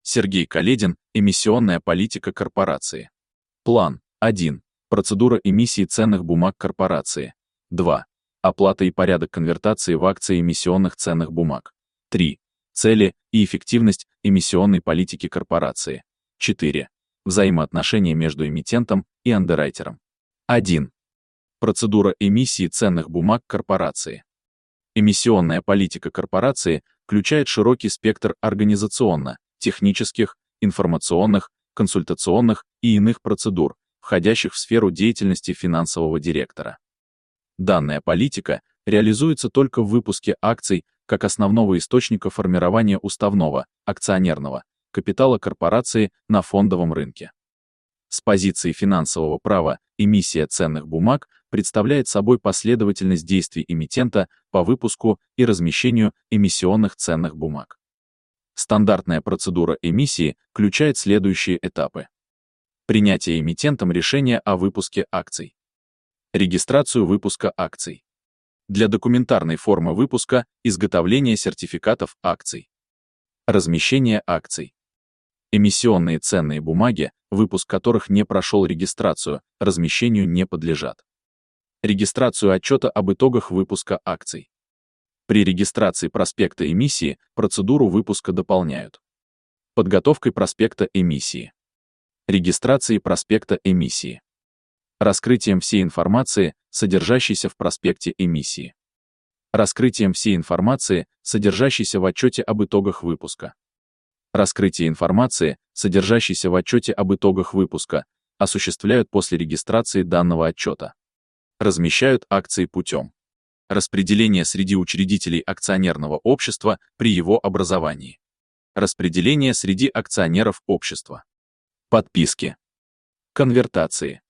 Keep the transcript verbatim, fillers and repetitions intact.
Сергей Каледин. Эмиссионная политика корпорации. План. один. Процедура эмиссии ценных бумаг корпорации. два. Оплата и порядок конвертации в акции эмиссионных ценных бумаг. три. Цели и эффективность эмиссионной политики корпорации. четыре. Взаимоотношения между эмитентом и андеррайтером. один. Процедура эмиссии ценных бумаг корпорации. Эмиссионная политика корпорации включает широкий спектр организационно, технических, информационных, консультационных и иных процедур, входящих в сферу деятельности финансового директора. Данная политика реализуется только в выпуске акций как основного источника формирования уставного, акционерного капитала корпорации на фондовом рынке. С позиции финансового права эмиссия ценных бумаг представляет собой последовательность действий эмитента по выпуску и размещению эмиссионных ценных бумаг. Стандартная процедура эмиссии включает следующие этапы. Принятие эмитентом решения о выпуске акций. Регистрацию выпуска акций. Для документарной формы выпуска изготовление сертификатов акций. Размещение акций. Эмиссионные ценные бумаги, выпуск которых не прошел регистрацию, размещению не подлежат. Регистрацию отчета об итогах выпуска акций. При регистрации проспекта эмиссии процедуру выпуска дополняют подготовкой проспекта эмиссии, регистрацией проспекта эмиссии, раскрытием всей информации, содержащейся в проспекте эмиссии, раскрытием всей информации, содержащейся в отчете об итогах выпуска. Раскрытие информации, содержащейся в отчете об итогах выпуска, осуществляют после регистрации данного отчета. Размещают акции путем распределения среди учредителей акционерного общества при его образовании. Распределение среди акционеров общества. Подписки. Конвертации.